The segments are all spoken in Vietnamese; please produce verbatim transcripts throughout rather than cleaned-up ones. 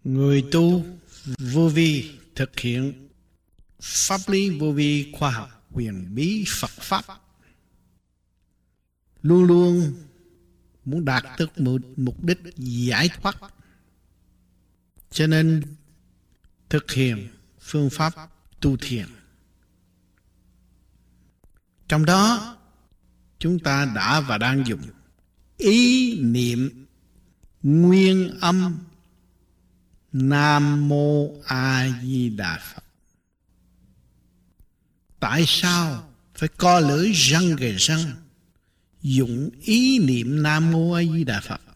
Người tu vô vi thực hiện pháp lý vô vi khoa học huyền bí Phật Pháp luôn luôn muốn đạt được một mục đích giải thoát, cho nên thực hiện phương pháp tu thiền. Trong đó chúng ta đã và đang dùng ý niệm nguyên âm Nam Mô A Di Đà Phật. Tại sao phải co lưỡi răng gầy răng dùng ý niệm Nam Mô A Di Đà Phật?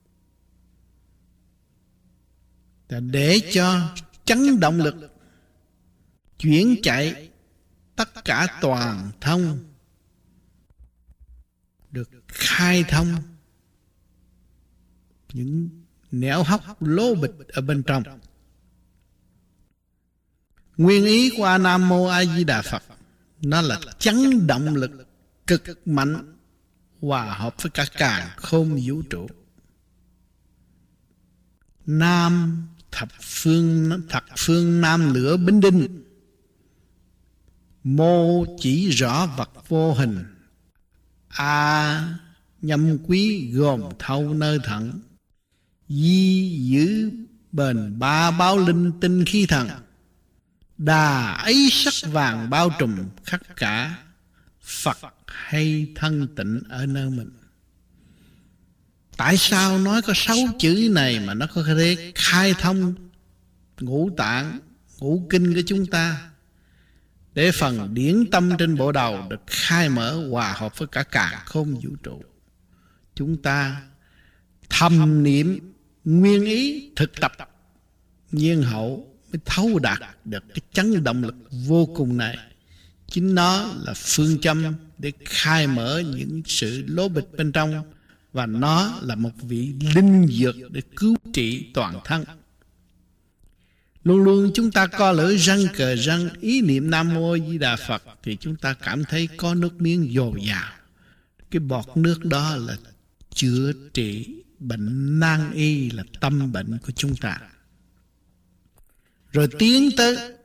Để cho chấn động lực chuyển chạy tất cả toàn thông được khai thông những nẻo hóc lố bịch ở bên trong. Nguyên ý của Nam Mô A Di Đà Phật nó là chấn động lực cực mạnh hòa hợp với cả càn khôn vũ trụ. Nam thập phương thập phương nam lửa bính đinh, mô chỉ rõ vật vô hình, A nhâm quý gồm thâu nơi thận, di giữ bền ba báo linh tinh khí thần, đà ấy sắc vàng bao trùm khắp cả Phật hay thân tịnh ở nơi mình. Tại sao nói có sáu chữ này mà nó có thể khai thông ngũ tạng, ngũ kinh của chúng ta, để phần điển tâm trên bộ đầu được khai mở hòa hợp với cả càn khôn vũ trụ. Chúng ta thầm niệm nguyên ý thực tập nhiên hậu mới thấu đạt được cái chấn động lực vô cùng này. Chính nó là phương châm để khai mở những sự lố bịch bên trong, và nó là một vị linh dược để cứu trị toàn thân. Luôn luôn chúng ta co lưỡi răng cờ răng ý niệm Nam Mô Di Đà Phật thì chúng ta cảm thấy có nước miếng dồi dào. Cái bọt nước đó là chữa trị bệnh nan y, là tâm bệnh của chúng ta. Rồi tiến tới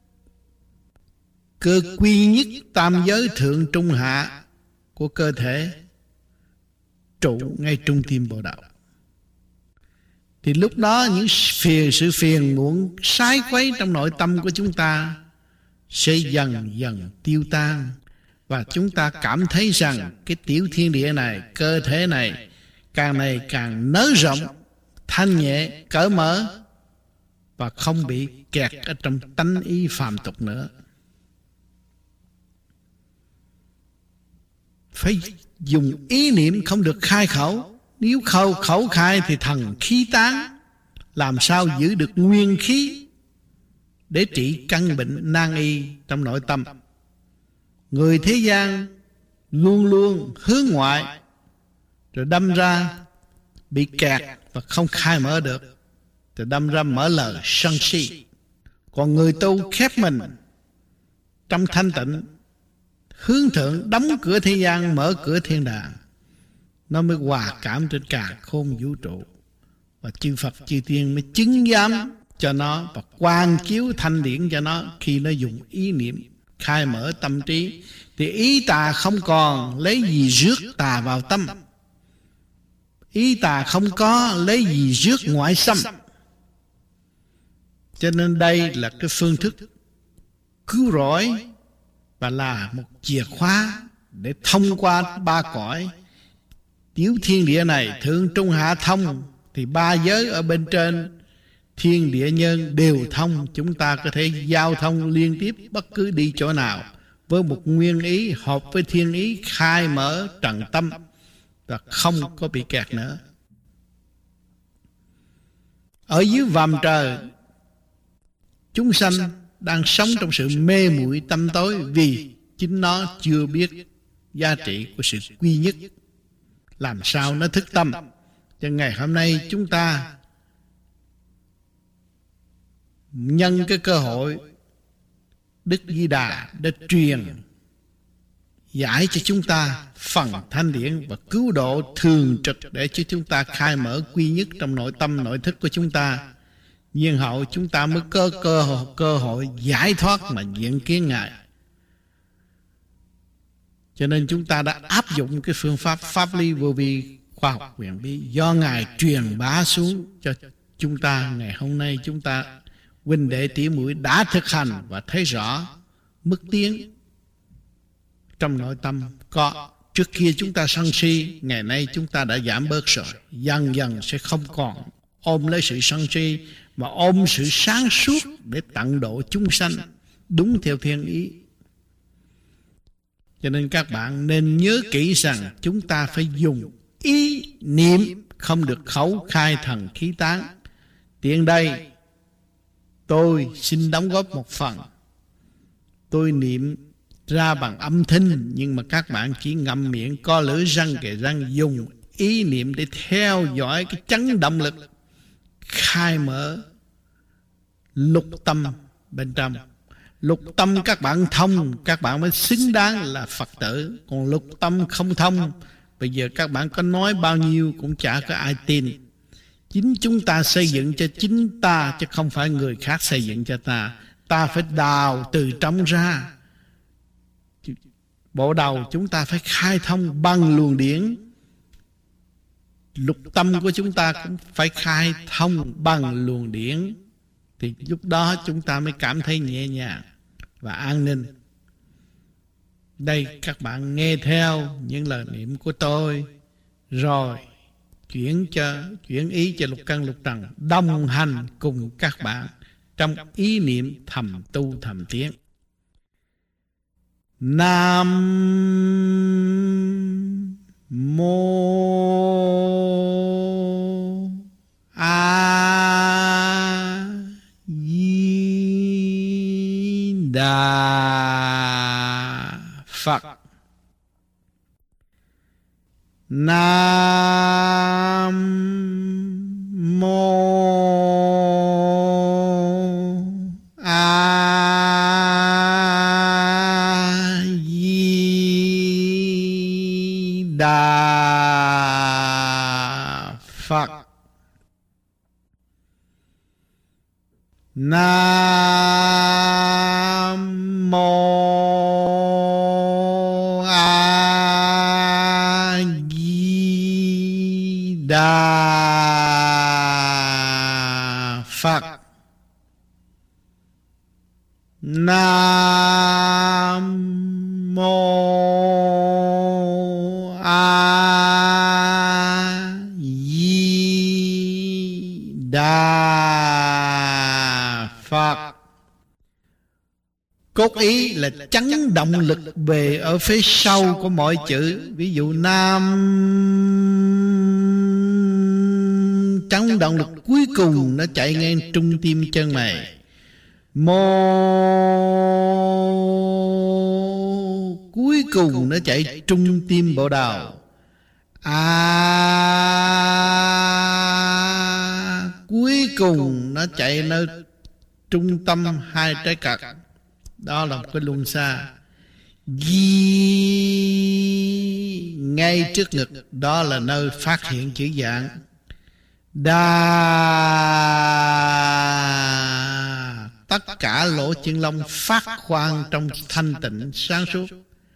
cơ quy nhất tam giới thượng trung hạ của cơ thể, trụ ngay trung tim bộ đầu. Thì lúc đó những phiền sự phiền muộn sái quấy trong nội tâm của chúng ta sẽ dần dần tiêu tan, và chúng ta cảm thấy rằng cái tiểu thiên địa này, cơ thể này càng ngày càng nới rộng, thanh nhẹ, cởi mở, và không bị kẹt ở trong tánh ý phàm tục nữa. Phải dùng ý niệm, không được khai khẩu. Nếu khẩu khẩu khai thì thần khí tán, làm sao giữ được nguyên khí để trị căn bệnh nan y trong nội tâm. Người thế gian luôn luôn hướng ngoại, rồi đâm ra bị kẹt và không khai mở được, rồi đâm ra mở lời sân si. Còn người tu khép mình trong thanh tịnh, hướng thượng, đóng cửa thế gian, mở cửa thiên đàng, nó mới hòa cảm trên càn khôn vũ trụ. Và chư Phật chư tiên mới chứng giám cho nó và quang chiếu thanh điển cho nó. Khi nó dùng ý niệm khai mở tâm trí thì ý tà không còn, lấy gì rước tà vào tâm. Ý tà không có, lấy gì rước ngoại xâm. Cho nên đây là cái phương thức cứu rỗi, và là một chìa khóa để thông qua ba cõi tiểu thiên địa này, thượng trung hạ thông, thì ba giới ở bên trên thiên địa nhân đều thông. Chúng ta có thể giao thông liên tiếp bất cứ đi chỗ nào với một nguyên ý hợp với thiên ý, khai mở trần tâm và không có bị kẹt nữa. Ở dưới vòm trời, chúng sanh đang sống trong sự mê muội tâm tối, vì chính nó chưa biết giá trị của sự quy nhất. Làm sao nó thức tâm? Cho ngày hôm nay chúng ta nhân cái cơ hội Đức Di Đà đã truyền giải cho chúng ta phần thanh điển và cứu độ thường trực, để cho chúng ta khai mở quy nhất trong nội tâm nội thức của chúng ta. nhiên hậu chúng ta mới có cơ hội, cơ hội giải thoát mà diện kiến Ngài. Cho nên chúng ta đã áp dụng cái phương pháp pháp lý vô vi, khoa học huyền bí do Ngài truyền bá xuống cho chúng ta. Ngày hôm nay chúng ta huynh đệ tỉ muội đã thực hành và thấy rõ mức tiến trong nội tâm có. Trước kia chúng ta sân si, ngày nay chúng ta đã giảm bớt rồi. Dần dần sẽ không còn ôm lấy sự sân si, mà ôm sự sáng suốt để tận độ chúng sanh đúng theo thiên ý. Cho nên các bạn nên nhớ kỹ rằng chúng ta phải dùng ý niệm, không được khẩu khai thần khí tán. Tiện đây tôi xin đóng góp một phần. Tôi niệm ra bằng âm thanh, nhưng mà các bạn chỉ ngậm miệng, co lưỡi răng kề răng, dùng ý niệm để theo dõi cái chấn động lực khai mở lục tâm bên trong. Lục tâm các bạn thông, các bạn mới xứng đáng là Phật tử. Còn lục tâm không thông, bây giờ các bạn có nói bao nhiêu cũng chả có ai tin. Chính chúng ta xây dựng cho chính ta, chứ không phải người khác xây dựng cho ta. Ta phải đào từ trong ra. Bộ đầu chúng ta phải khai thông bằng luồng điển. Lục tâm của chúng ta cũng phải khai thông bằng luồng điển. Thì lúc đó chúng ta mới cảm thấy nhẹ nhàng và an ninh. Đây các bạn nghe theo những lời niệm của tôi, rồi chuyển cho chuyển ý cho lục căn lục trần đồng hành cùng các bạn trong ý niệm thầm tu thầm tiến. Nam mô A Di Đà Phật. Nam mô A Di Đà Phật. Nam mô A Di Đà Phật. Nam mô A Di Đà Phật. Cốt ý là chấn động lực về ở phía sau của mọi chữ. Ví dụ Nam, chấn động lực cuối cùng nó chạy ngang trung tim chân mày. Mô, cuối cùng nó chạy trung tim bộ đầu. A, cuối cùng nó chạy nơi trung tâm hai trái cật. Đó là một cái luân xa. Di, ngay trước ngực, đó là nơi phát hiện chữ dạng. Đa, tất cả lỗ chân lông phát khoan trong thanh tịnh sáng suốt.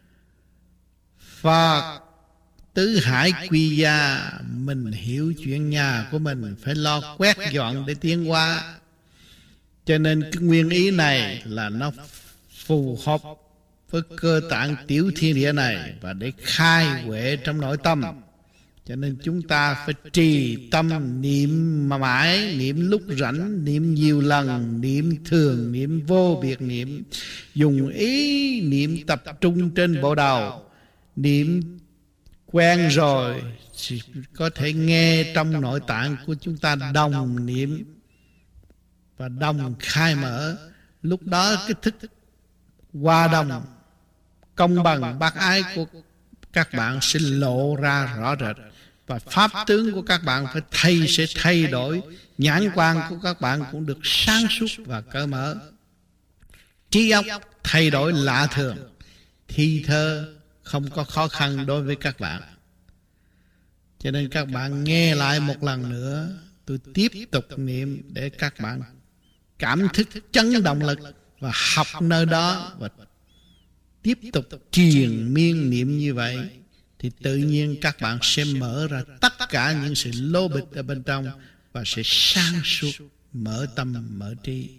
Phật, tứ hải quy gia, mình hiểu chuyện nhà của mình phải lo quét dọn để tiến qua. Cho nên cái nguyên ý này là nó phù hợp với cơ tạng tiểu thiên địa này và để khai huệ trong nội tâm. Cho nên chúng ta phải trì tâm niệm mà mãi, niệm lúc rảnh, niệm nhiều lần, niệm thường, niệm vô biệt niệm. Dùng ý niệm tập trung trên bộ đầu. Niệm quen rồi có thể nghe trong nội tạng của chúng ta đồng niệm và đồng khai mở. Lúc đó cái thức hòa đồng công bằng bác ái của các bạn sẽ lộ ra rõ rệt, và pháp tướng của các bạn phải thay sẽ thay đổi. Nhãn quan của các bạn cũng được sáng suốt và cởi mở. Trí óc thay đổi lạ thường. Thi thơ không có khó khăn đối với các bạn. Cho nên các bạn nghe lại một lần nữa. tôi tiếp tục niệm để các bạn cảm thức chấn động lực và học nơi đó, và tiếp tục triền miên niệm như vậy, thì tự nhiên các bạn sẽ mở ra tất cả những sự lô bịch ở bên trong và sẽ sáng suốt, mở tâm, mở trí.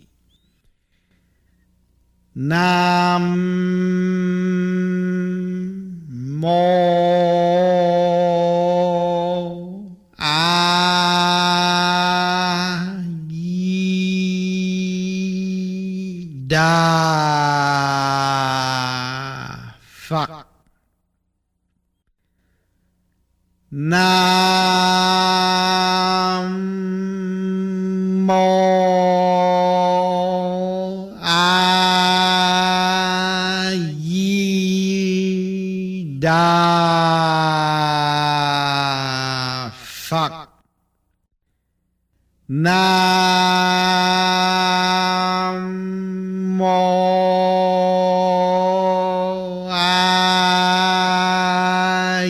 Nam mô A Di Đà Phật. Nam mô A Di Đà Phật. Nam mô A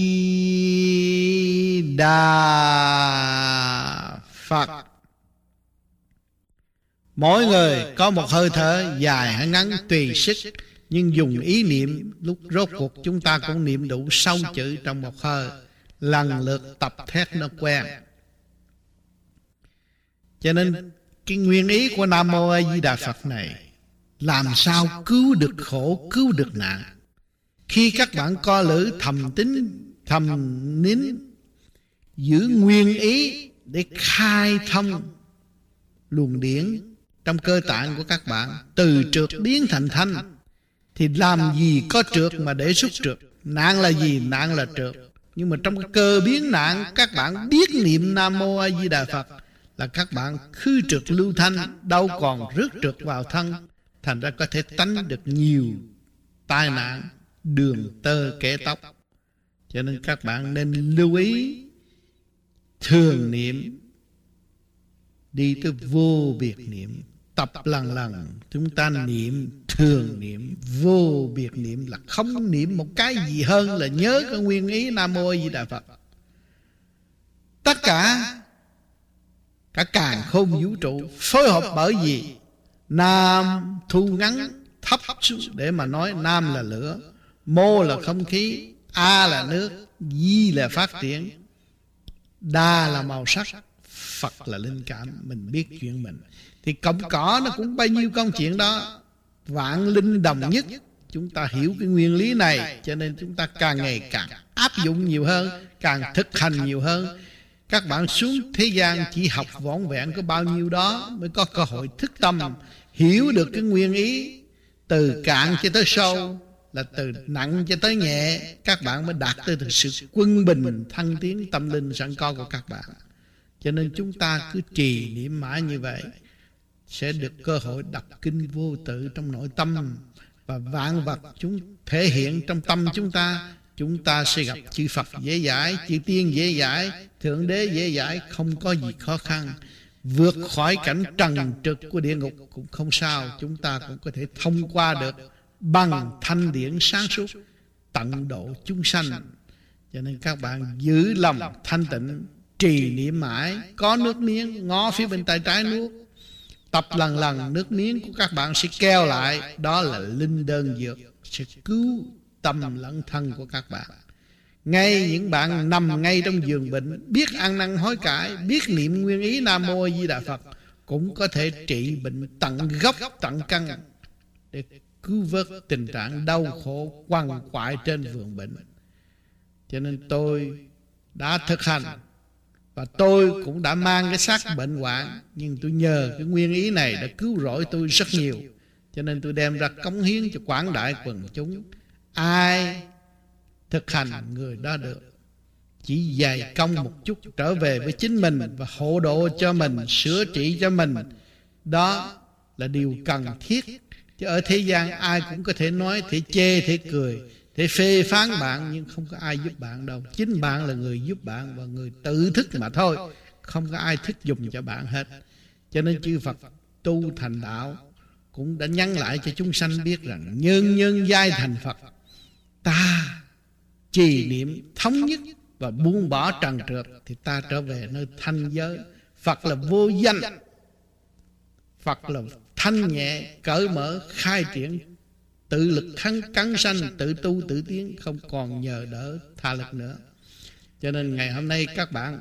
Di Đà Phật. Mỗi người có một hơi thở dài hay ngắn tùy sức, nhưng dùng ý niệm, lúc rốt cuộc chúng ta cũng niệm đủ sáu chữ trong một hơi, lần lượt tập thét nó quen. Cho nên cái nguyên ý của Nam Mô A Di Đà Phật này làm sao cứu được khổ, cứu được nạn. Khi các bạn co lử thầm tín, thầm nín, giữ nguyên ý để khai thông luồng điển trong cơ tạng của các bạn, từ trượt biến thành thanh, thì làm gì có trượt mà để xuất trượt. Nạn là gì? Nạn là trượt. Nhưng mà trong cái cơ biến nạn, các bạn biết niệm Nam Mô A Di Đà Phật là các bạn khư trượt lưu thanh, đâu còn rước trượt vào thân, thành ra có thể tránh được nhiều tai nạn đường tơ kẻ tóc. Cho nên các bạn nên lưu ý thường niệm, đi tới vô biệt niệm, tập lần lần chúng ta niệm thường niệm. Vô biệt niệm là không niệm một cái gì hơn là nhớ cái nguyên ý Nam Mô A Di Đà Phật. Tất cả cả càn khôn vũ trụ phối hợp bởi gì? Nam thu ngắn thấp xuống để mà nói. Nam là lửa, mô là không khí, A là nước, Di là phát triển, Đa là màu sắc, Phật là linh cảm. Mình biết chuyện mình thì cọng cỏ nó cũng bao nhiêu công chuyện đó. Vạn linh đồng nhất. Chúng ta hiểu cái nguyên lý này, cho nên chúng ta càng ngày càng áp dụng nhiều hơn, càng thực hành nhiều hơn. Các bạn xuống thế gian chỉ học vỏn vẹn có bao nhiêu đó mới có cơ hội thức tâm, hiểu được cái nguyên ý từ cạn cho tới sâu, là từ nặng cho tới nhẹ. Các bạn mới đạt tới được sự quân bình thăng tiến tâm linh sẵn có của các bạn. Cho nên chúng ta cứ trì niệm mãi như vậy, sẽ được cơ hội đọc kinh vô tự trong nội tâm, và vạn vật chúng thể hiện trong tâm chúng ta. Chúng ta sẽ gặp chư Phật dễ giải, chư Tiên dễ giải, Thượng Đế dễ giải, không có gì khó khăn. Vượt khỏi cảnh trần trực của địa ngục cũng không sao, chúng ta cũng có thể thông qua được bằng thanh điển sáng suốt, tận độ chúng sanh. Cho nên các bạn giữ lòng thanh tịnh, trì niệm mãi. Có nước miếng ngó phía bên tay trái nuốt, tập lần lần, nước miếng của các bạn sẽ keo lại. Đó là linh đơn dược, sẽ cứu tâm lẫn thân của các bạn. Ngay những bạn nằm ngay trong giường bệnh, biết ăn năn hối cải, biết niệm nguyên ý Nam Mô A Di Đà Phật, cũng có thể trị bệnh tận gốc tận căn, để cứu vớt tình trạng đau khổ quằn quại trên giường bệnh. Cho nên tôi đã thực hành, và tôi cũng đã mang cái xác bệnh hoạn, nhưng tôi nhờ cái nguyên ý này đã cứu rỗi tôi rất nhiều. Cho nên tôi đem ra cống hiến cho quảng đại quần chúng. Ai thực hành người đó được. Chỉ dày công một chút trở về với chính mình và hộ độ cho mình, sửa trị cho mình, đó là điều cần thiết. Chứ ở thế gian ai cũng có thể nói, thể chê, thể cười, thể phê phán bạn, nhưng không có ai giúp bạn đâu. Chính bạn là người giúp bạn và người tự thức mà thôi, không có ai thức dùng cho bạn hết. Cho nên chư Phật tu thành đạo cũng đã nhắn lại cho chúng sanh biết rằng nhân nhân giai thành Phật, ta trì niệm thống nhất và buông bỏ trần trượt, thì ta trở về nơi thanh giới Phật là vô danh, Phật là thanh nhẹ, cởi mở, khai triển, tự lực kháng cắn sanh, tự tu tự tiến, không còn nhờ đỡ tha lực nữa. Cho nên ngày hôm nay các bạn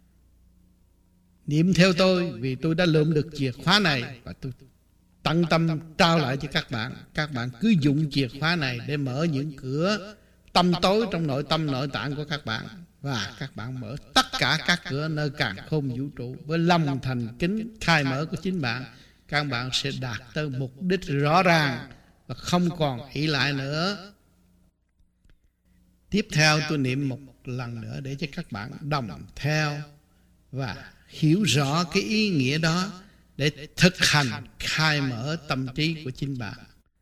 niệm theo tôi, vì tôi đã lượm được chìa khóa này và tôi tận tâm trao lại cho các bạn. Các bạn cứ dùng chìa khóa này để mở những cửa tâm tối trong nội tâm nội tạng của các bạn, và các bạn mở tất cả các cửa nơi càn khôn vũ trụ với lòng thành kính khai mở của chính bạn. Các bạn sẽ đạt tới mục đích rõ ràng và không còn ỷ lại nữa. Tiếp theo tôi niệm một lần nữa để cho các bạn đồng theo và hiểu rõ cái ý nghĩa đó để thực hành khai mở tâm trí của chính bạn.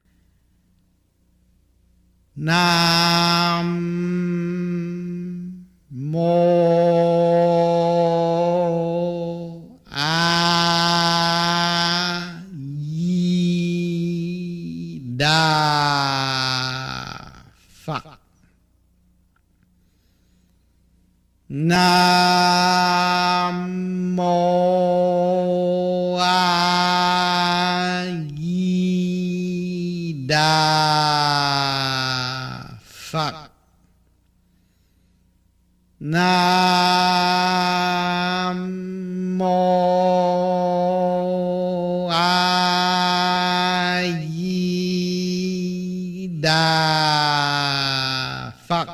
Nam Mô A Di Đà Phật. Nam Mô A Di Đà Phật. Nam Mô A Di Đà Phật.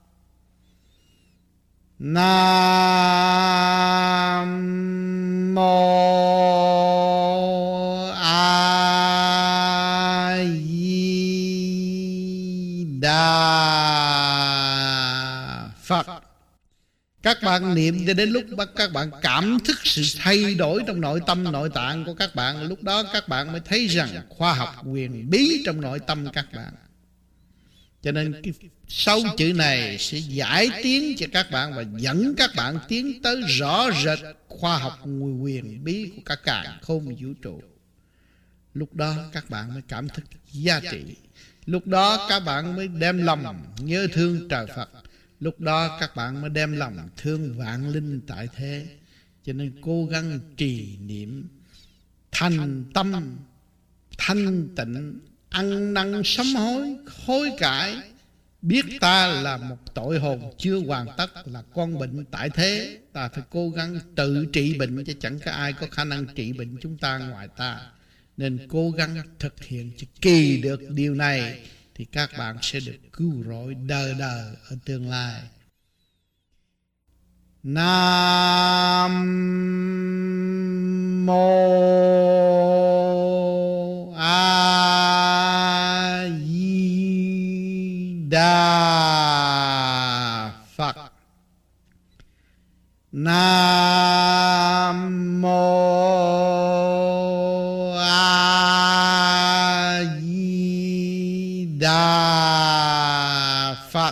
Nam Mô A Di Đà Phật. Các bạn niệm cho đến lúc các bạn cảm thức sự thay đổi trong nội tâm nội tạng của các bạn, lúc đó các bạn mới thấy rằng khoa học huyền bí trong nội tâm các bạn. Cho nên cái sáu chữ này sẽ giải tiến cho các bạn và dẫn các bạn tiến tới rõ rệt khoa học huyền bí của các càn khôn vũ trụ. Lúc đó các bạn mới cảm thức giá trị. Lúc đó các bạn mới đem lòng nhớ thương trời Phật. Lúc đó các bạn mới đem lòng thương vạn linh tại thế. Cho nên cố gắng trì niệm, thành tâm, thanh tịnh, ăn năn sám hối, hối cải, biết ta là một tội hồn chưa hoàn tất, là con bệnh tại thế. Ta phải cố gắng tự trị bệnh, chứ chẳng có ai có khả năng trị bệnh chúng ta ngoài ta. Nên cố gắng thực hiện cho kỳ được điều này, thì các bạn sẽ được cứu rỗi đời đời ở tương lai. Nam Mô A Di Đà Phật. Nam Mô A Di Đà Phật.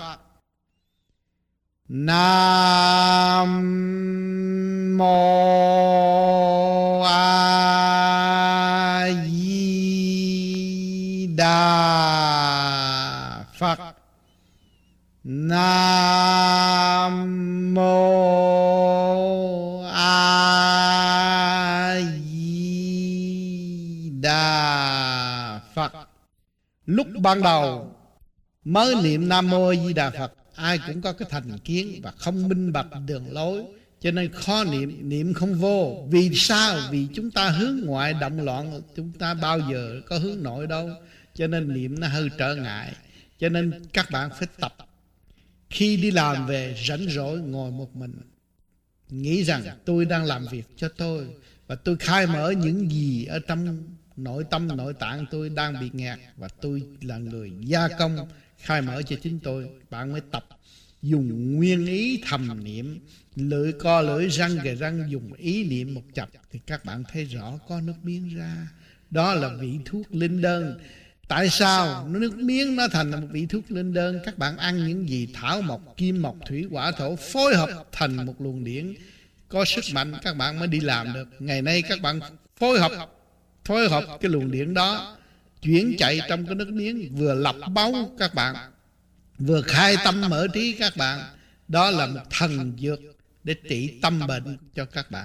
Nam Mô A Di Đà Phật. Nam Mô A Di Đà Phật. Lúc ban đầu mới niệm Nam Mô A Di Đà Phật, ai cũng có cái thành kiến và không minh bạch đường lối, cho nên khó niệm, niệm không vô. Vì sao? Vì chúng ta hướng ngoại động loạn, chúng ta bao giờ có hướng nội đâu, cho nên niệm nó hơi trở ngại. Cho nên các bạn phải tập. Khi đi làm về rảnh rỗi ngồi một mình, nghĩ rằng tôi đang làm việc cho tôi, và tôi khai mở những gì ở trong nội tâm nội tạng tôi đang bị nghẹt, và tôi là người gia công khai mở cho chính tôi. Bạn mới tập dùng nguyên ý thầm niệm, lưỡi co lưỡi, răng kề răng, dùng ý niệm một chập, thì các bạn thấy rõ có nước miếng ra. Đó là vị thuốc linh đơn. Tại sao nước miếng nó thành là một vị thuốc linh đơn? Các bạn ăn những gì? Thảo mộc, kim mộc, thủy hỏa thổ phối hợp thành một luồng điển có sức mạnh, các bạn mới đi làm được. Ngày nay các bạn phối hợp phối hợp cái luồng điển đó chuyển chạy trong cái nước miếng, vừa lọc máu các bạn, vừa khai tâm mở trí các bạn. Đó là một thần dược để trị tâm bệnh cho các bạn.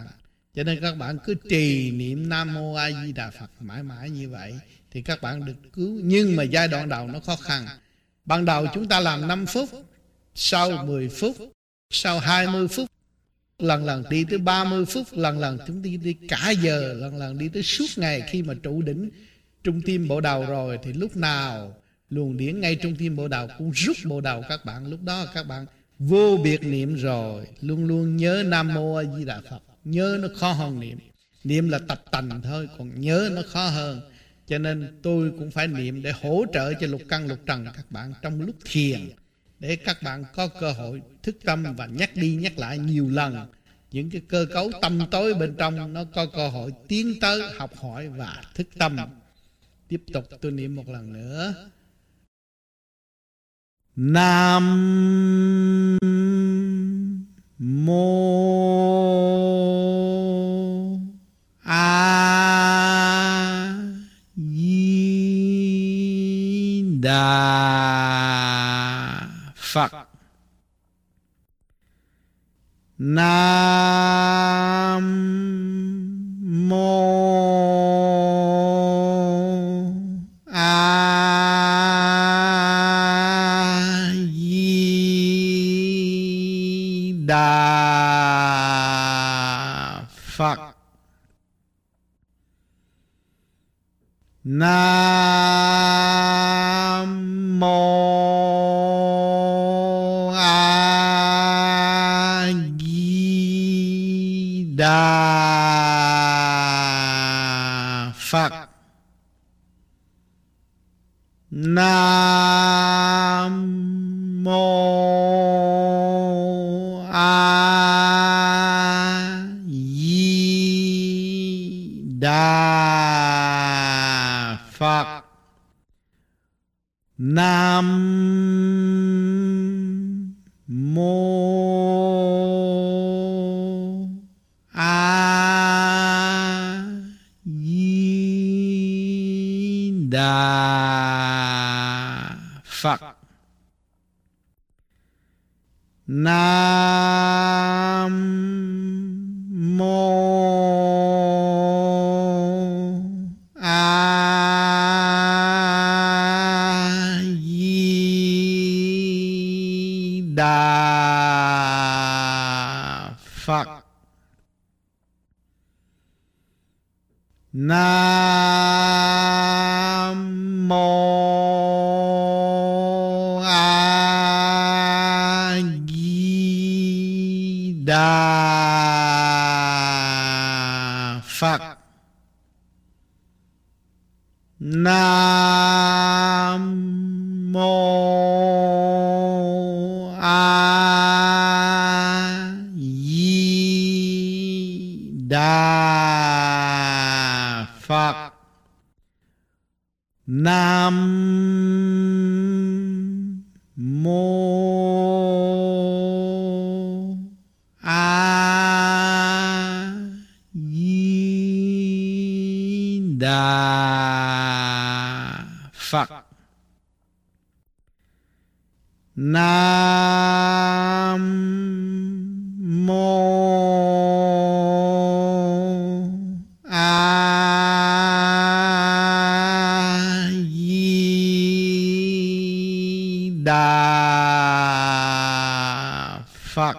Cho nên các bạn cứ trì niệm Nam Mô A Di Đà Phật mãi mãi như vậy thì các bạn được cứu. Nhưng mà giai đoạn đầu nó khó khăn. Ban đầu chúng ta làm năm phút, sau mười phút, sau hai mươi phút, lần lần đi tới ba mươi phút, lần lần chúng ta đi cả giờ, lần lần đi tới suốt ngày. Khi mà trụ đỉnh trung tim bộ đầu rồi thì lúc nào luồng điển ngay trung tim bộ đầu cũng rút bộ đầu các bạn. Lúc đó các bạn vô biệt niệm rồi, luôn luôn nhớ Nam Mô A Di Đà Phật. Nhớ nó khó hơn niệm. Niệm là tập tành thôi, còn nhớ nó khó hơn. Cho nên tôi cũng phải niệm để hỗ trợ cho lục căn lục trần các bạn trong lúc thiền, để các bạn có cơ hội thức tâm và nhắc đi nhắc lại nhiều lần. Những cái cơ cấu tâm tối bên trong nó có cơ hội tiến tới học hỏi và thức tâm. Tiếp tục tôi niệm một lần nữa. Nam Mô A Di Đà Phật. Nam Mô A Di Đà Phật. Nam Mô A Di Đà Phật. Nam Mô A Di Đà Phật. Nam Mô A Di Đà Phật. Nam Mô A Di Đà Phật. Nam Mô A Di Đà Phật. Nam Mô A Di Đà Phật. Nam Mô A Di Đà Phật. Nam Mô A Di Đà Phật.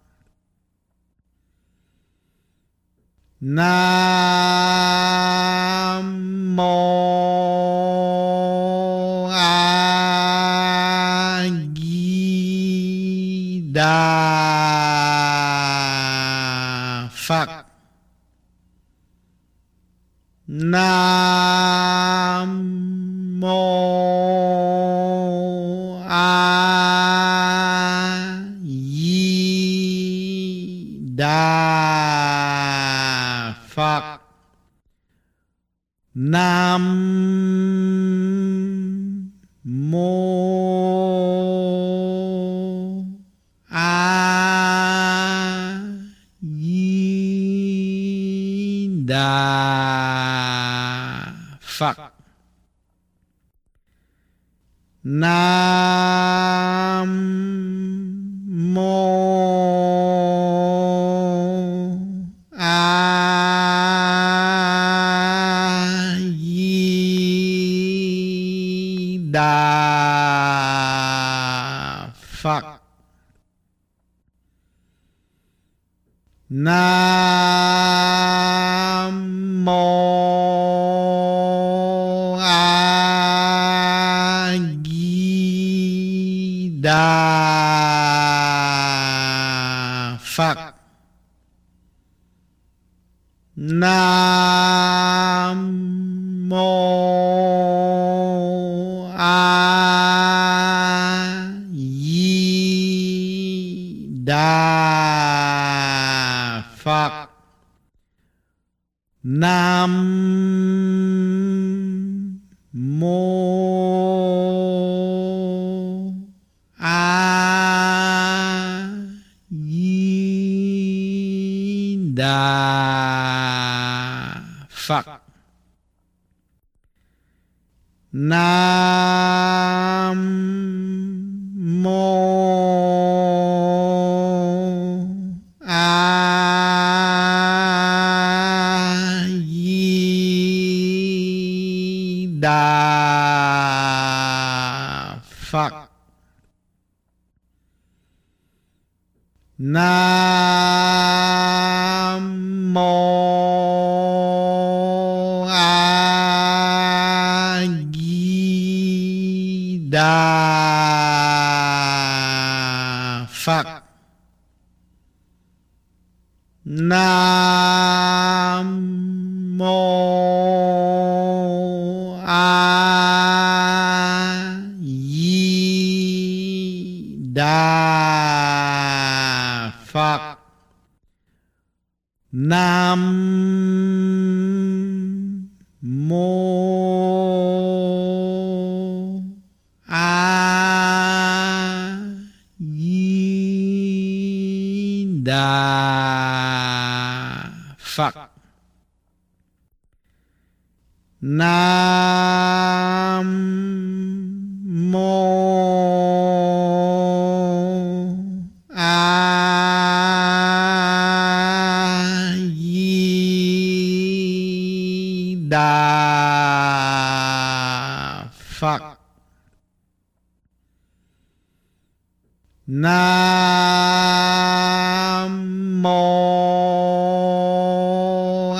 Nam Mô A Di Đà Phật. Nam Mô A Di Đà Phật. Nam Mô A Di Đà Phật. Nam Mô A Phật. Nam mô A Di Đà Phật. Nam mô A Di Đà Phật. Nam mô A Di Đà Phật. Nam mô A Di Đà Phật. Nam mô A Di Đà Phật. Nam mô A Di Đà Phật. Nam mô A Di Đà Phật. Nam mô A Di Đà Phật. Nam mô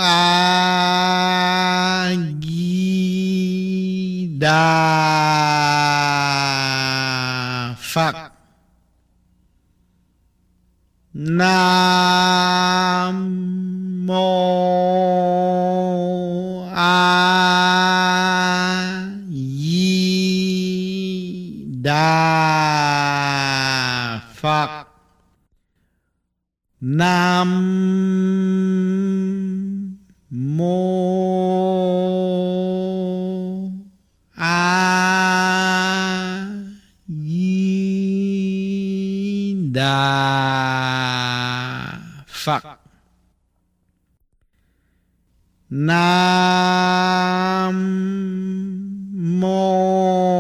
A Di Đà Phật. Nam mô A Di Đà Phật. Nam mô A Di Đà Phật. Nam mô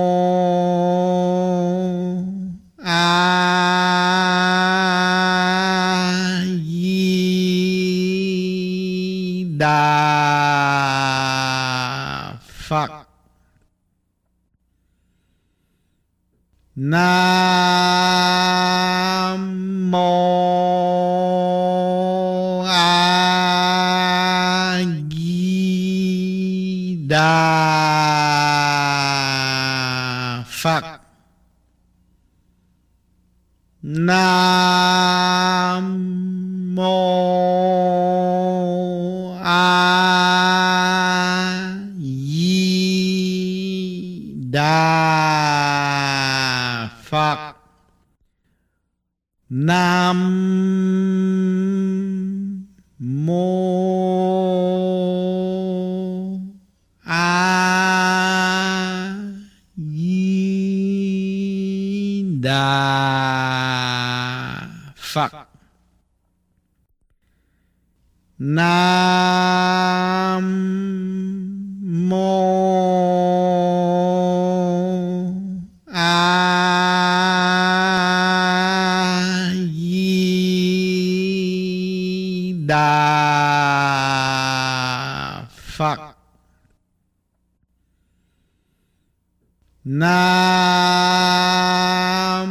A Di Đà Phật. Nam mô A Di Đà Phật. Nam mô A Di Đà Phật. Nam mô A Di Đà Phật. Nam mô A Di Đà Phật. Nam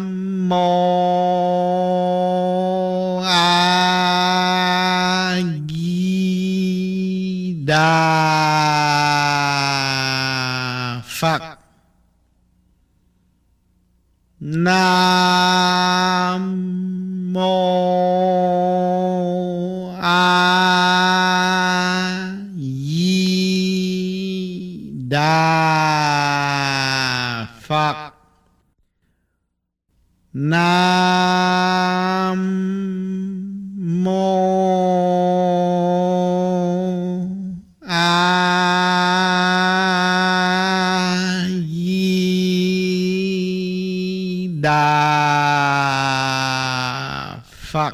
mô A Di Đà Phật. Nam mô A Di Đà Phật. Nam mô A Di Đà Phật.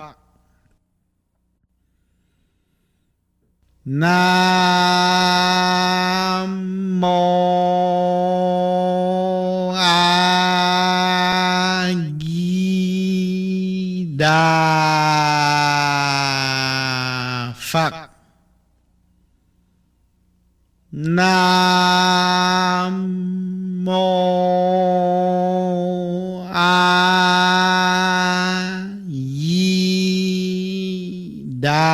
Nam mô A Di Đà Phật. Nam mô A Di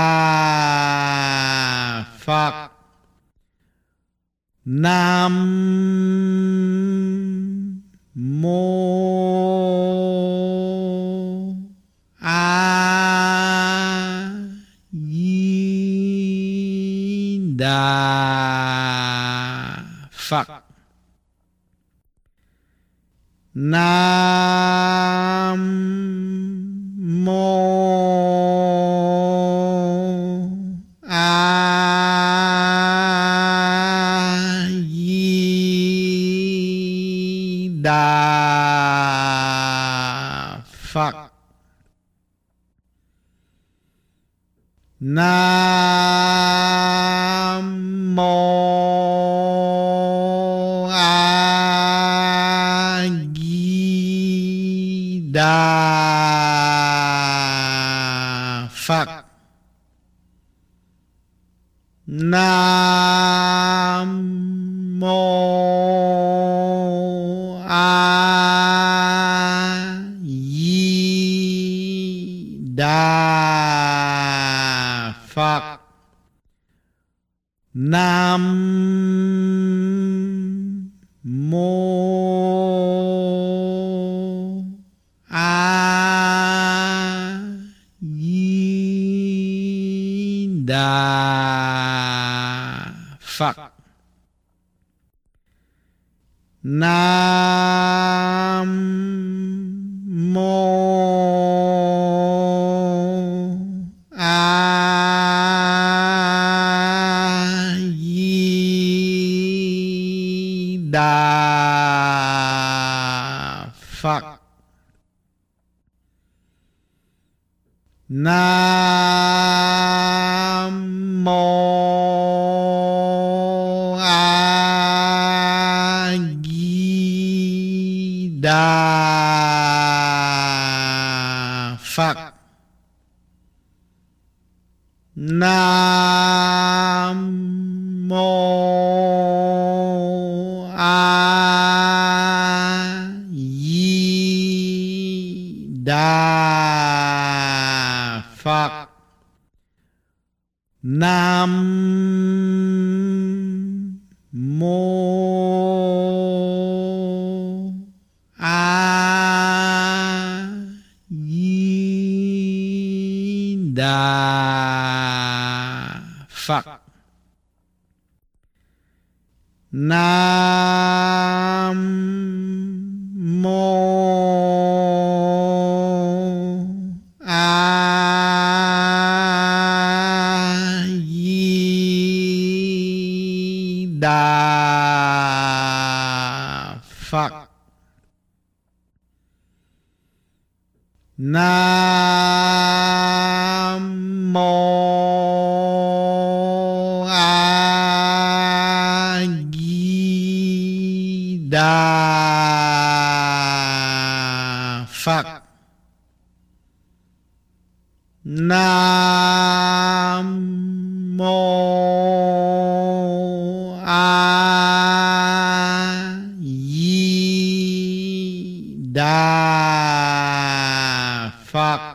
Đà Phật. Nam mô A Di Đà Phật. Nam mô A Di Đà Phật. Nam mô A Di Đà Phật. Nam mô A Di Đà Phật. Nam mô A Di Đà Phật. Nam mô A Di Đà Phật. Nam mô A Di Đà Phật. Nam mô A Di Đà Phật. Nam mô A Di Đà Phật. Nam mô A Di Đà Phật. Nam mô A Di Đà Phật. Nam mô A Di Phật.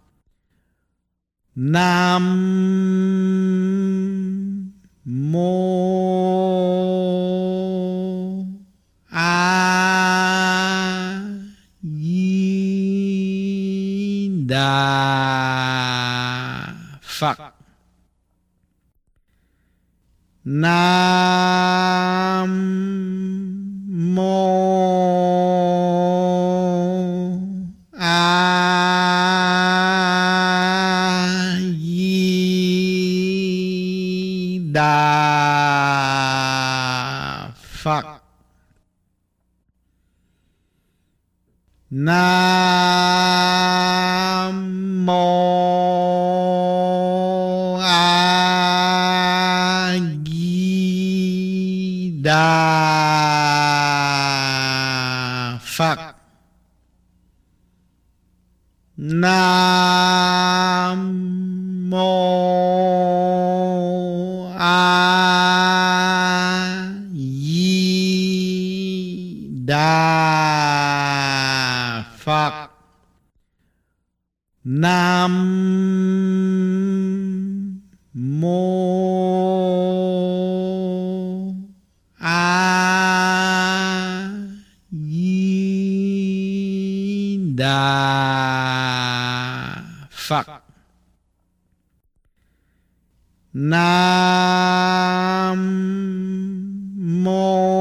Nam mô A Di Đà Phật. Nam mô A Di Đà Phật. Nam mô A Di Đà Phật. Nam mô A Di Đà Phật. Nam mô A Di Đà Phật. Nam mô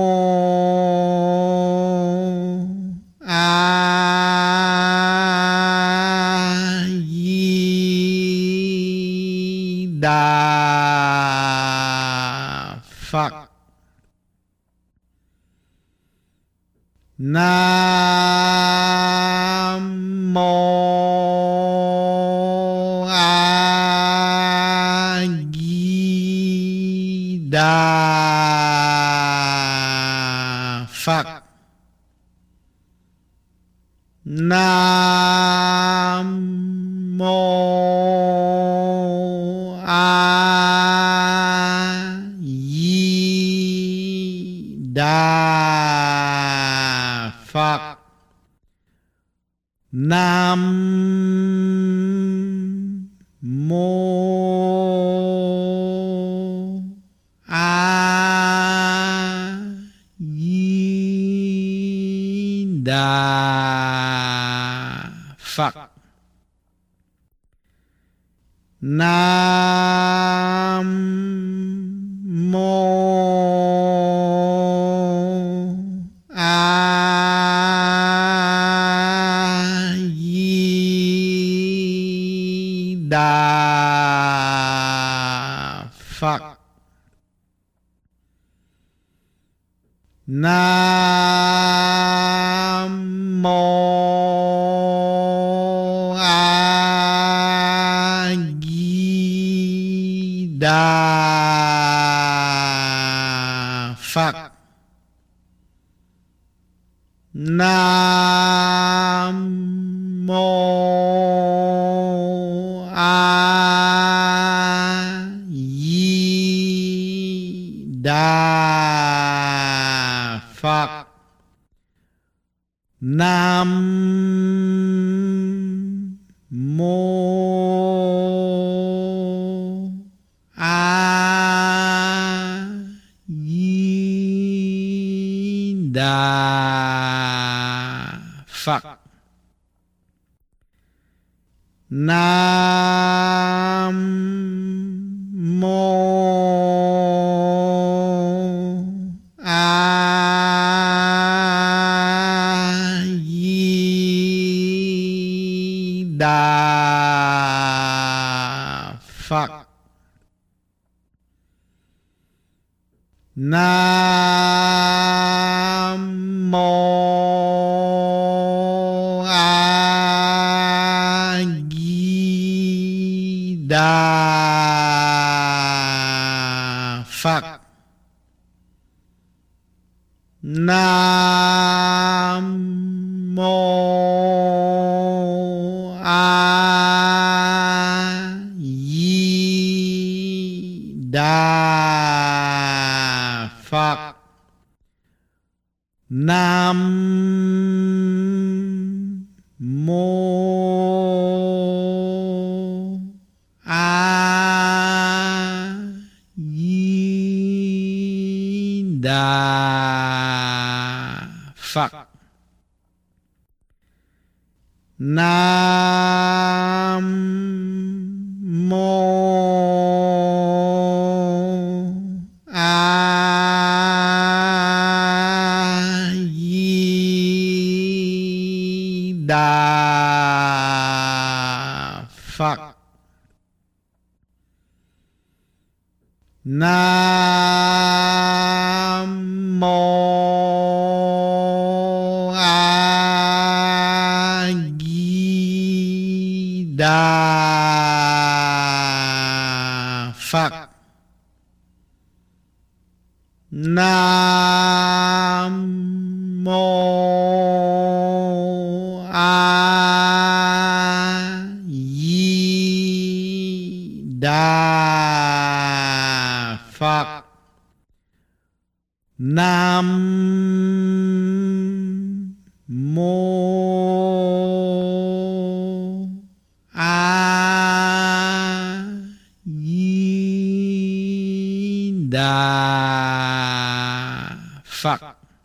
A Di Đà Phật. Nam mô A Di Đà Phật. Nam mô A Di Đà Phật. Nam mô A Di Đà Phật. Nam mô A Di Đà Phật. Nam mô A Di Đà Phật. Nam mô A Di Đà Phật. Nam mô A Di Đà Phật. Nam mô A Di Đà Phật. Nam mô A Di Đà Phật. Nam mô A Di Đà Phật. Nam mô A Di Đà Phật. Nam mô A Di Đà Phật. Nam mô A Di Đà Phật. Nam mô A Di Đà Phật. Nam mô A Di Đà Phật.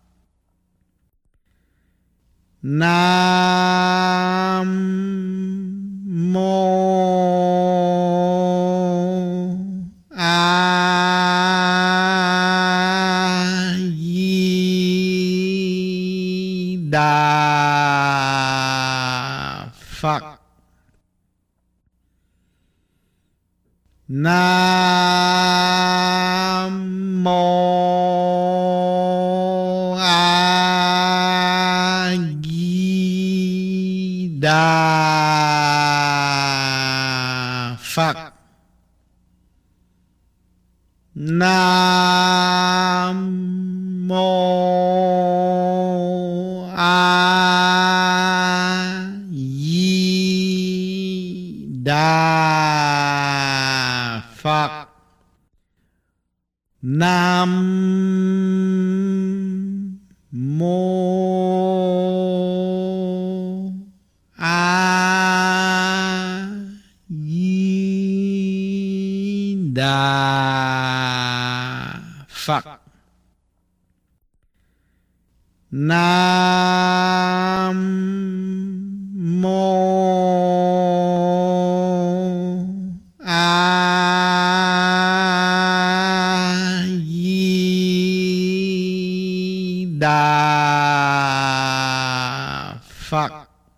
Nam mô A Di Đà Phật. Nam mô A Di Đà Phật. Nam mô A Di Đà Phật. Nam mô A Di Đà Phật. Nam mô A Di Đà Phật.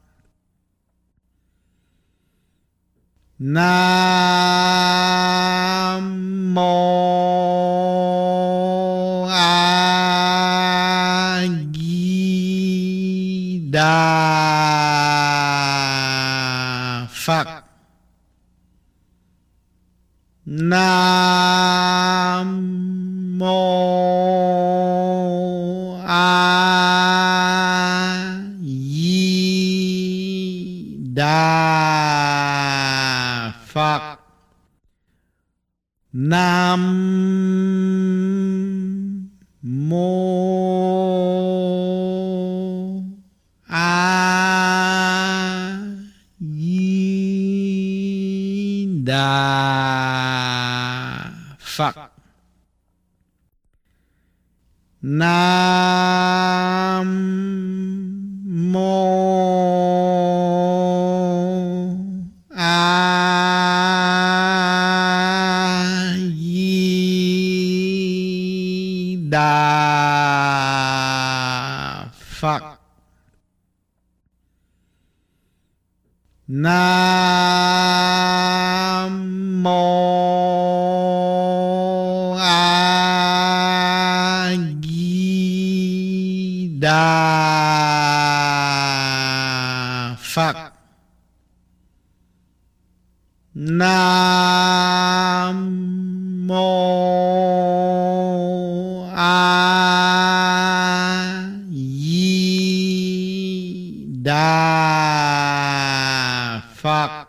Nam mô A Di Đà Phật. Nam mô A Di Đà Phật. Nam mô A Di Đà Phật. Nam mô A Di Đà Phật. Nam mô A Di Đà Phật. Nam mô A Di Đà Phật.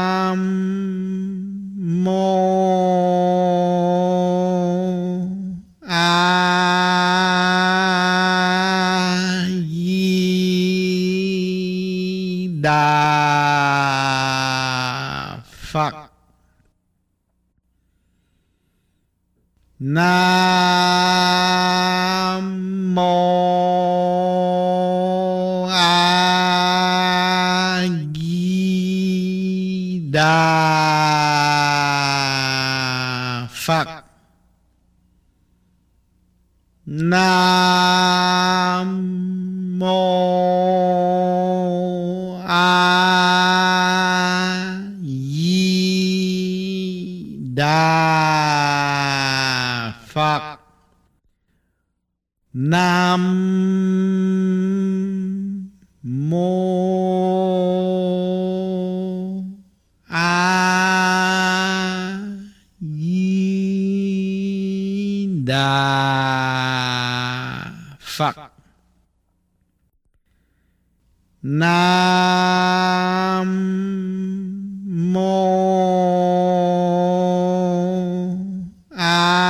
Nam mô Nam mô A Di Đà Phật. Nam mô A Di Đà Phật. Nam mô A Di Đà Phật. Nam mô A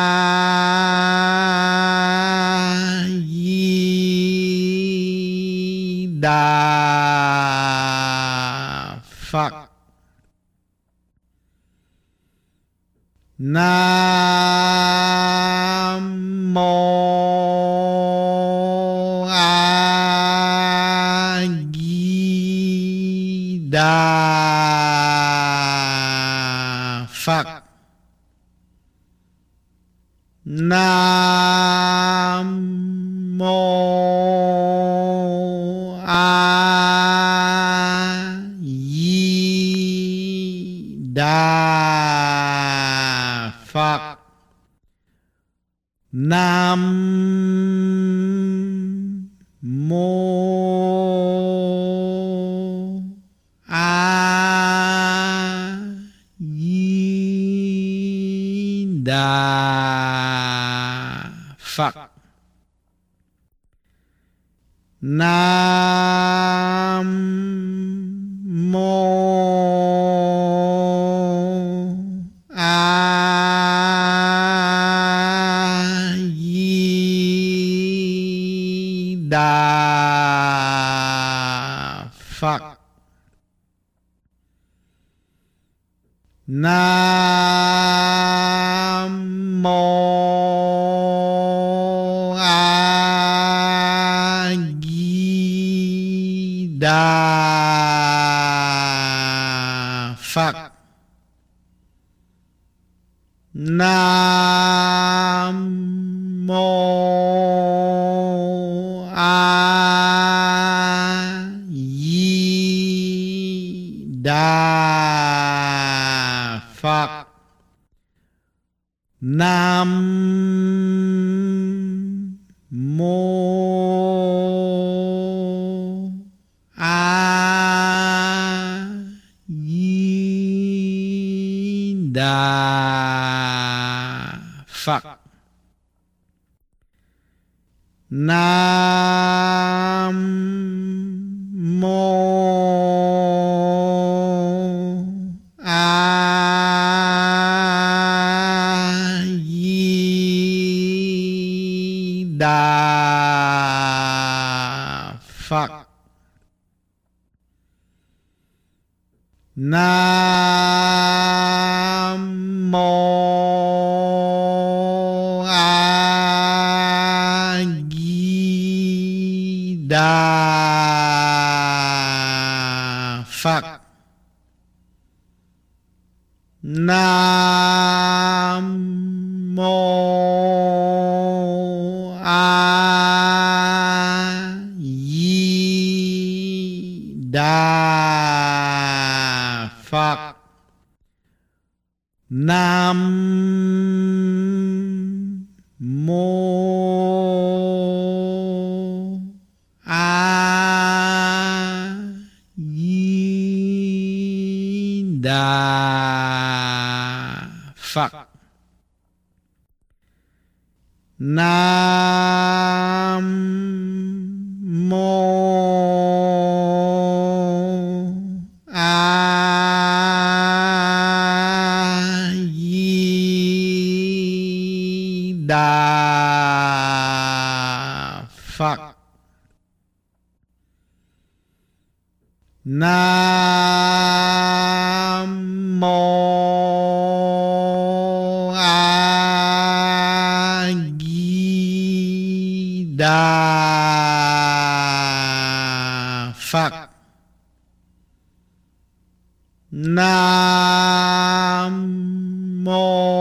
Di Đà Phật. Nam mô A Di Đà Phật. Nam mô A Di Đà Phật. Nam mô A Di Đà Phật. Nam mô A Di Đà Phật. Nam mô A Di Đà Phật. Nam mô A Di Đà Phật. Nam mô A Di Đà Phật. Nam mô A Di Đà Phật. Nam mô A Di Đà Phật. Nam mô A Di Đà Phật. Nam mô A Di Đà Phật. Nam mô A Di Đà Phật. Nam mô A Đà Phật. Nam mô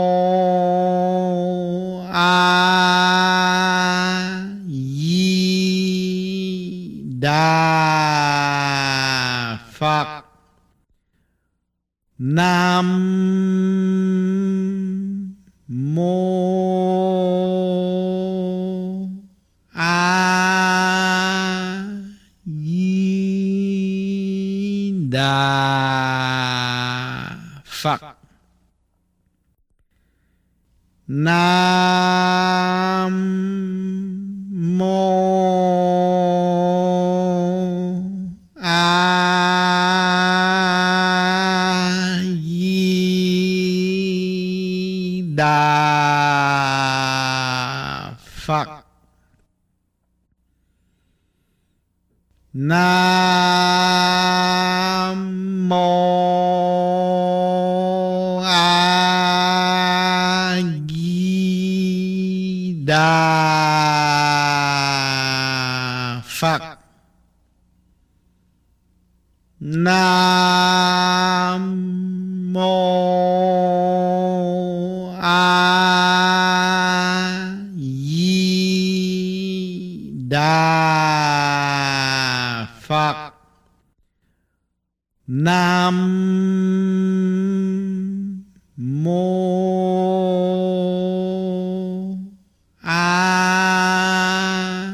A Di Đà Phật. Nam mô A Di Đà Phật. Nam mô A Di Đà Phật. Nam mô A Di Đà Phật. Nam mô A Di Đà Phật. Nam mô A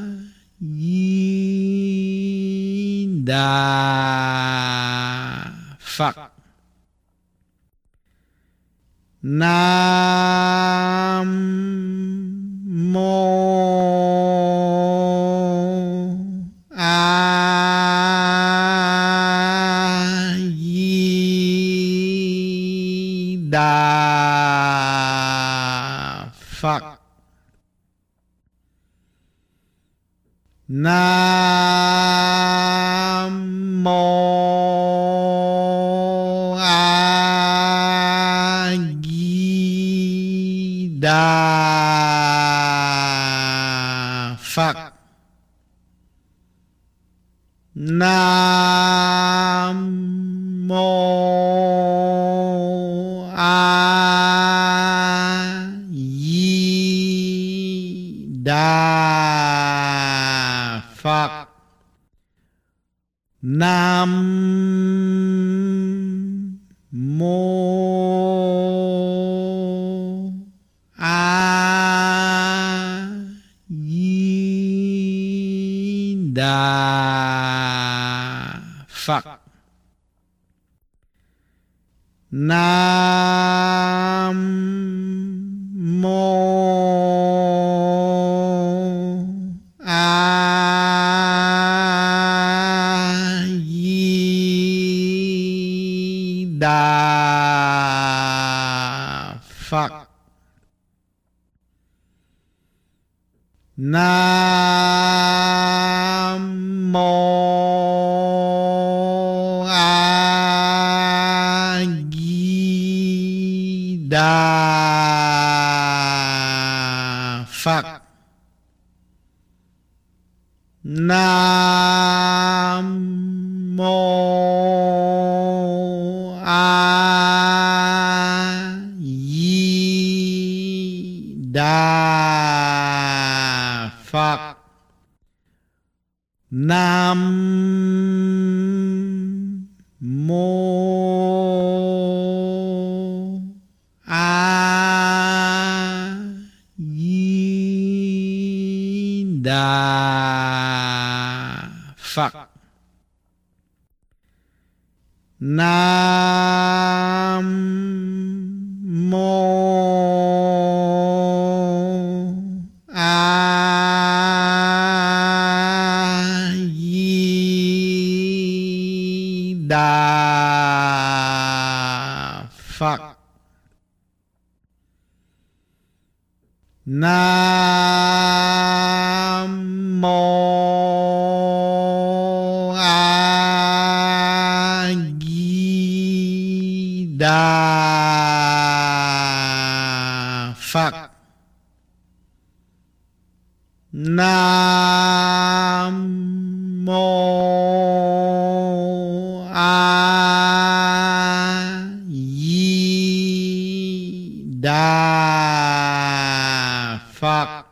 Di Đà Phật. Nam mô A Di Đà Phật. Nam mô A Di Đà Phật. Nam mô A Di Đà Phật. Nam mô A Di Đà Phật. Nam mô A Di Đà Phật. Nam mô A Di Đà Phật. Nam mô A Di Đà Phật. Nam mô A Di Đà Phật. Nam mô A Di Đà Phật. Nam mô A Di Đà Phật. Nam mô A Di Đà Phật.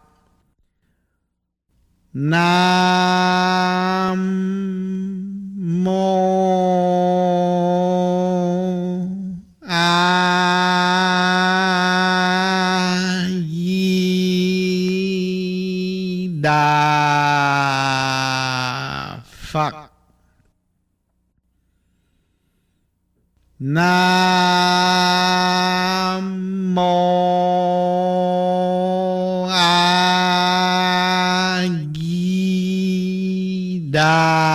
Nam mô A Di Đà Phật. Nam mô A Di Đà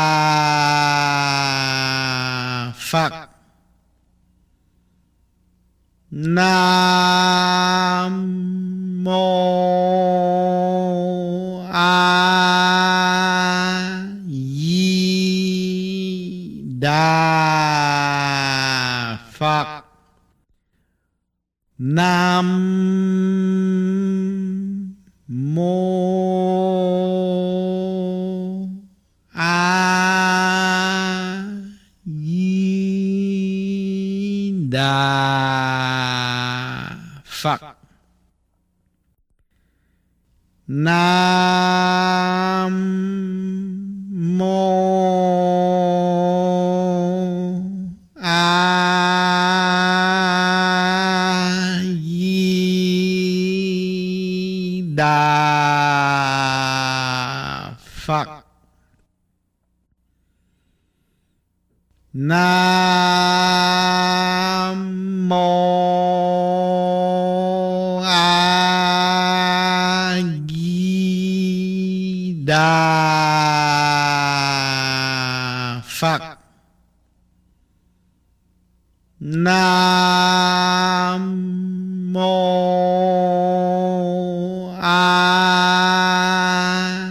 Phật. Nam mô A Di Đà Phật. Nam mô A Di Đà Phật. Nam mô A Di Đà Phật. Nam mô A Di Đà Phật. Nam mô A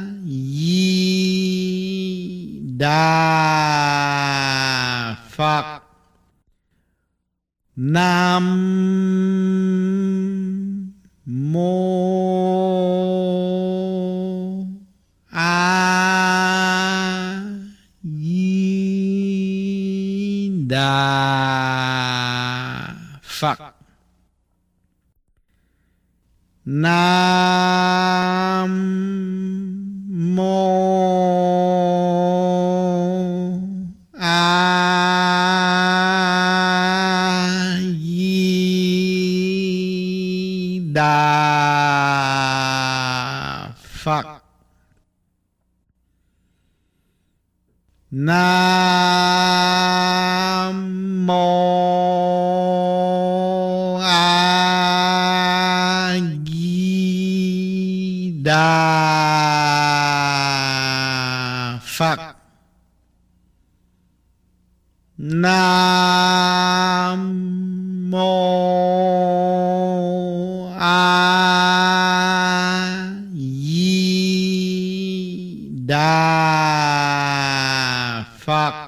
Di Đà Phật. Nam mô A Di Đà Phật. Nam mô A Di Đà Phật. Nam mô A Di Đà Phật. Nam mô A Di Đà Phật.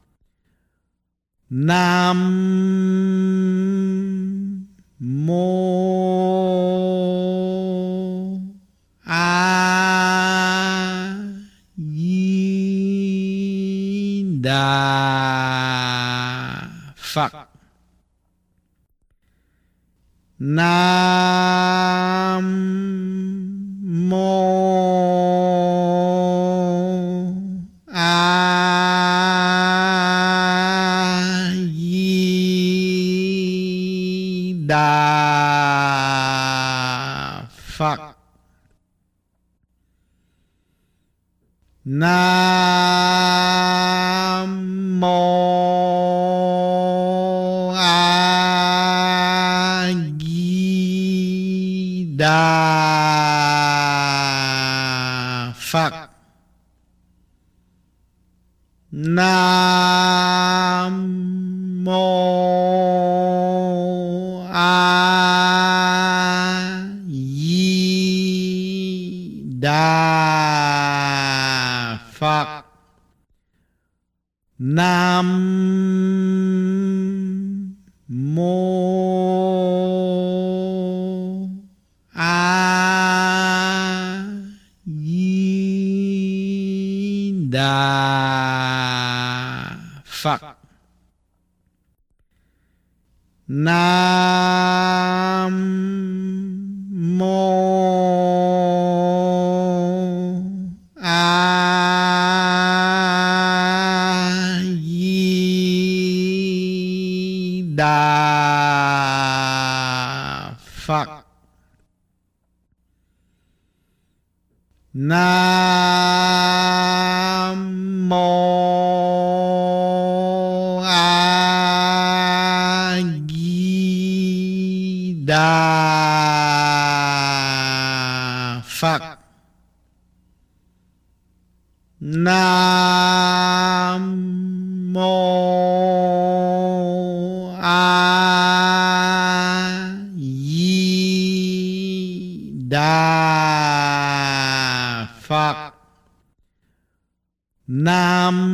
Nam mô A Di Đà Phật. Nam mô A Di Đà Phật. Nam mô A Di Đà Phật. Nam mô A Di Đà Phật. Nam mô A Di Đà Phật. Nam mô A Di Đà Phật. Nam mô A Di Đà Phật. Nam mô A Di Đà Phật. Nam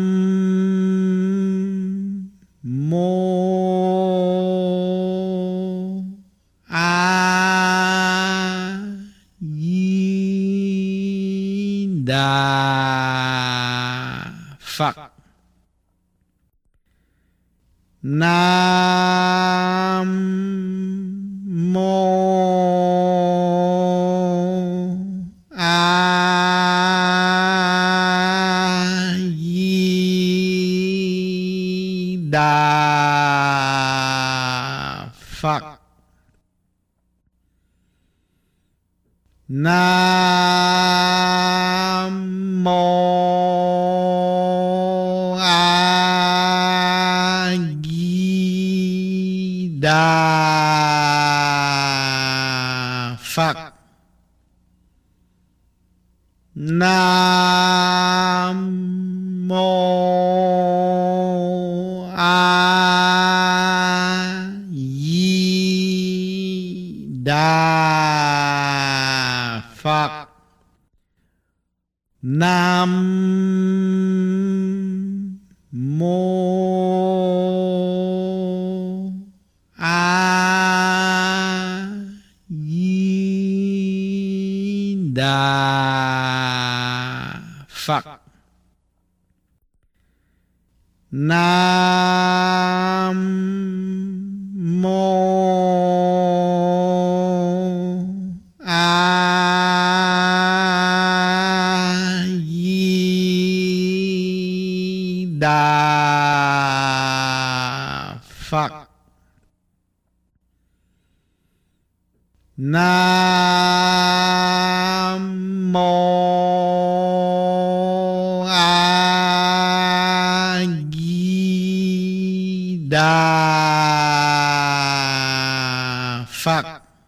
mô A Di Đà Phật. Nam mô A Di Đà Phật. Nam mô A Di Đà Phật. Nam mô A Di Đà Phật. Nam mô A Di Đà Phật. Nam mô A Di Đà Phật. Nam mô A Di Đà Phật.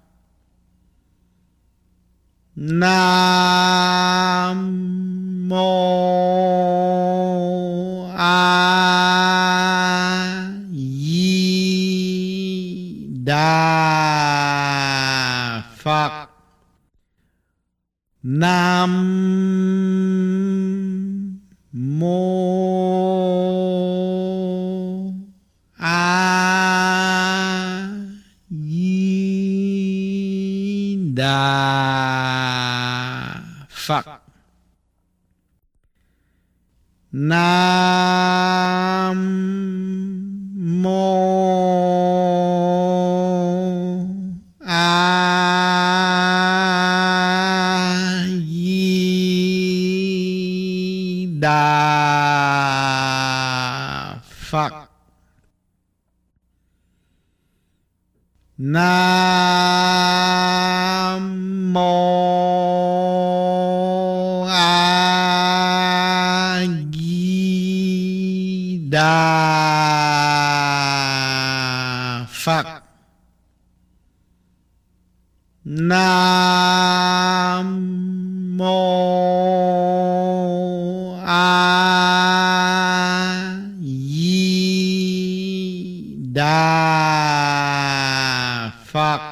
Nam mô A Di Đà Phật. Nam mô A Di Đà Phật. Nam mô A Di Đà Phật. Nam mô A Di Đà Phật. Nam mô A Di Đà Phật.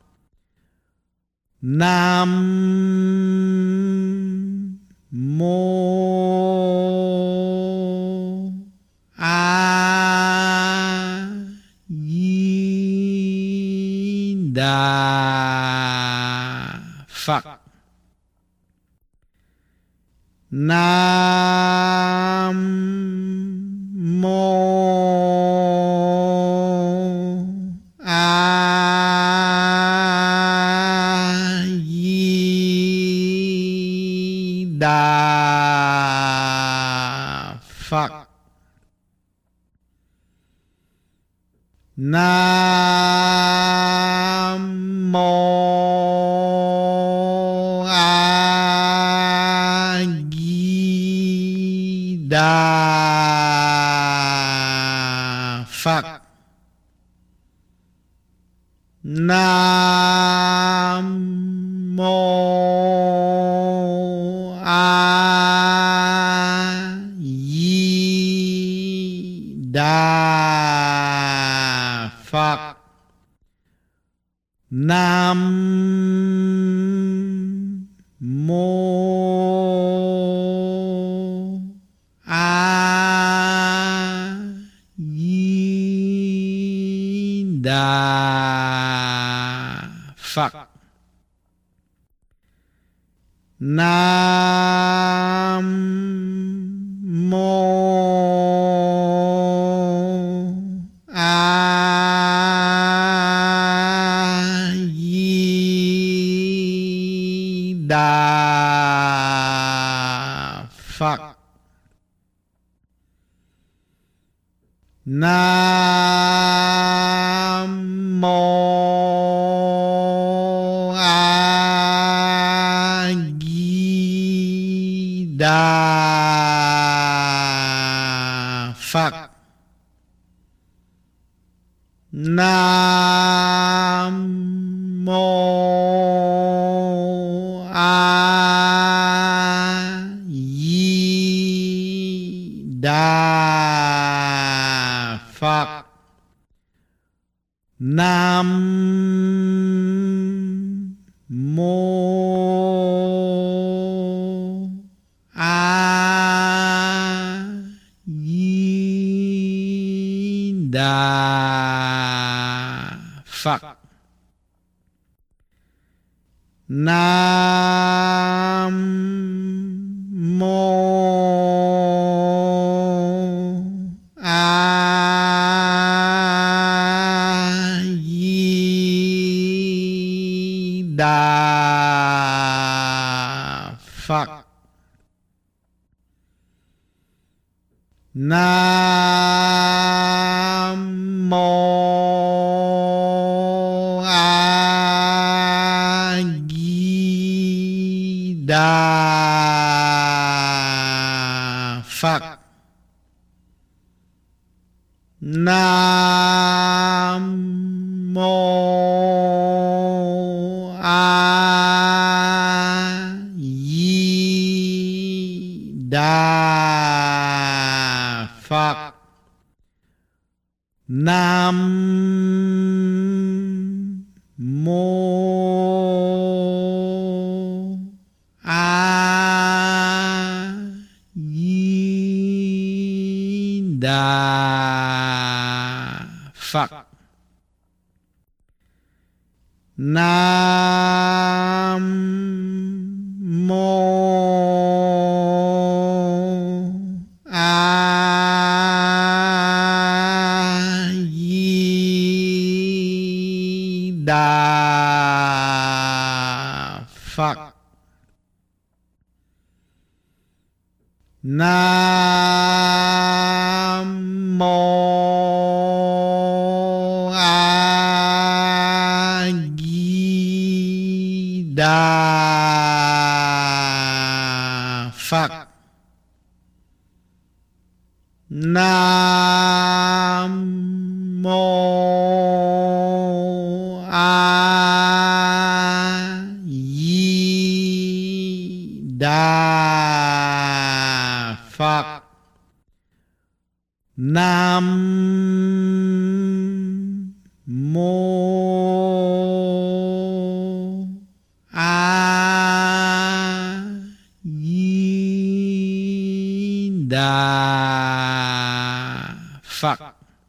Nam mô A Di Đà Phật. Nam mô A Di Đà Phật. Nam mô A Di Đà Phật. Nam mô A Di Đà Phật. Nam mô A Di Đà Phật. Nam mô A Di Đà Phật. Nam mô A Di Đà Phật. Nam mô A Di Đà Phật. Nam mô A Di Đà Phật. Nam mô A Di Đà Phật. Nam mô A Di Đà Phật. Nam mô A Di Đà Phật. Nam mô A Di Đà Phật. Nam mô A Di Đà Phật. Nam mô A Di Đà Phật. Nam mô A Di Đà Phật. Nam mô A Di Đà Phật.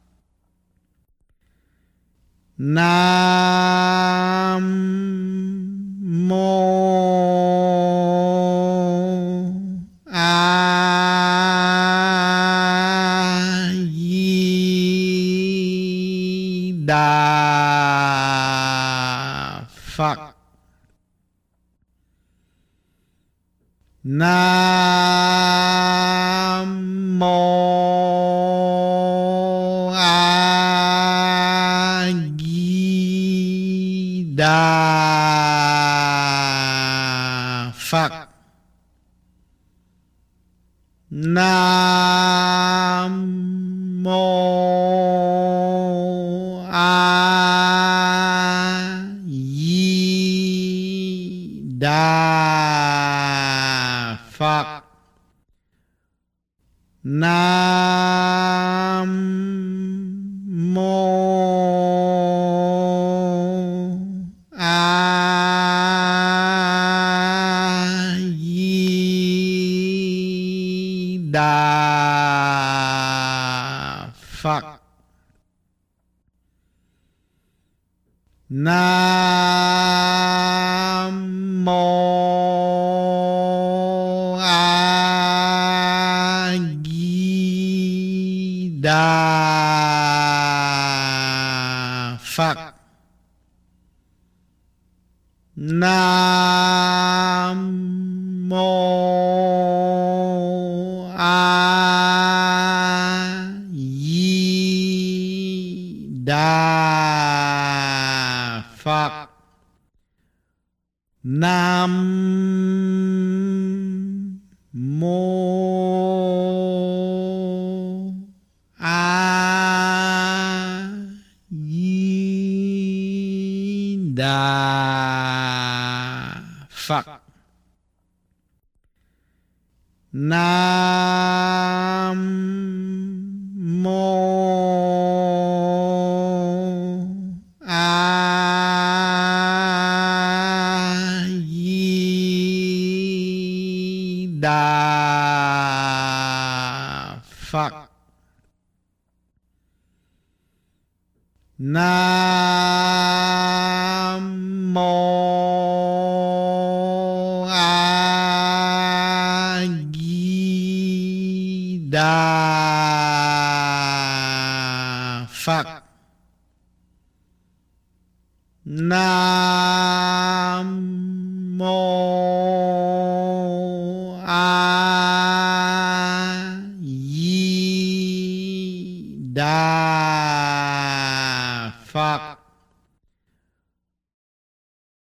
Nam mô A Nam mô A Di Đà Phật. Nam mô A Di Đà Phật. Nam mô A Di Đà Phật. Nam mô A Di Đà Phật. Nam mô A Di Đà Phật. Nam mô A Di Đà Phật. Nam mô A Di Đà Phật. Nam mô A Di Đà Phật. Nam mô A Di Đà Phật.